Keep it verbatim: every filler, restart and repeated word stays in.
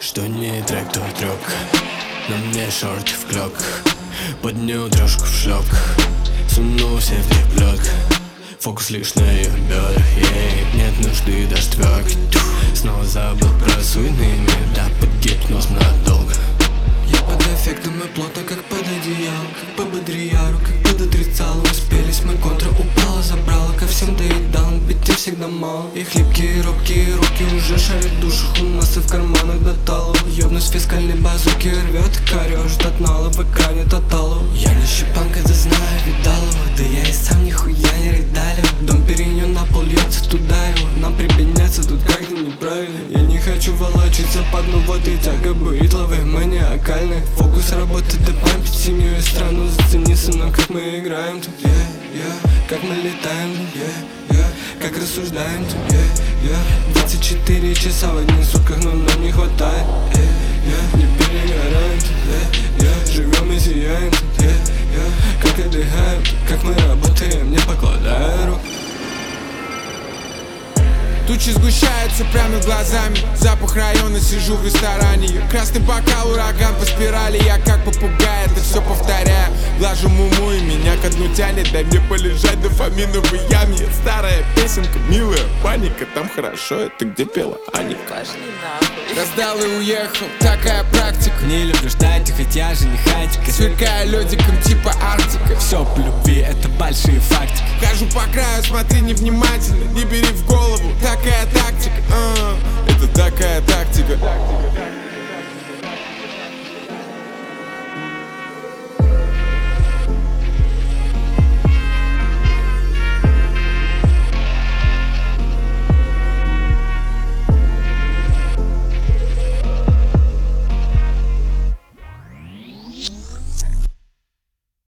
Что не трек, то трек. На мне шорты в клёк. Поднял трешку в шок. Сунулся в переплет. Фокус лишь на ее бедра. Ей нет нужды даже твердить. Снова забыл про суетный мир. Да, под гипноз надолго. Я под эффектом и плотно, как под одеялом, как по Бодрияру, как под отрицалом. Успелись, мы контра упала, забрала, ко всем доедал, битим всегда мало. И хлипкие, робкие руки уже шарят в душах, у нас и в карманах до талов. Ёбнусь фискальной базуки, рвет и корёжит от нала в экране тоталов. Я не щепанка, да знаю, видал его, да я и сам нихуя не редалил. Дом перенёс на пол, льется туда его, нам прибедняться тут как-то неправильно. Я не хочу волочиться под, ну вот и тяга бытловая, маниакальная. Фокус работает, да пампить семью и страну. Зацени, сынок, как мы играем тут, yeah, yeah. Как мы летаем тут, yeah, yeah. Как рассуждаем тут, yeah, yeah. двадцать четыре часа в одних сутках, но нам не хватает, yeah, yeah. Не перегораем тут, yeah, yeah. Живем и сияем тут, yeah, yeah. Как отдыхаем, как мы работаем, не покладая рук. Тучи сгущаются прямо глазами. Запах района, сижу в ресторане. Красный бокал, ураган по спирали. Я как попугай, это все повторяю. Глажу муму и меня ко дну тянет. Дай мне полежать дофаминовой яме. Старая песенка, милая паника. Там хорошо, это где пела Аника. Пошли нахуй. Раздал и уехал, такая практика. Не люблю ждать, хотя же не хатика. Сверкая лёдиком типа Арктика. Все по любви, это большие фактики. Хожу по краю, смотри невнимательно. Не бери в голову, такая тактика, а, это такая тактика.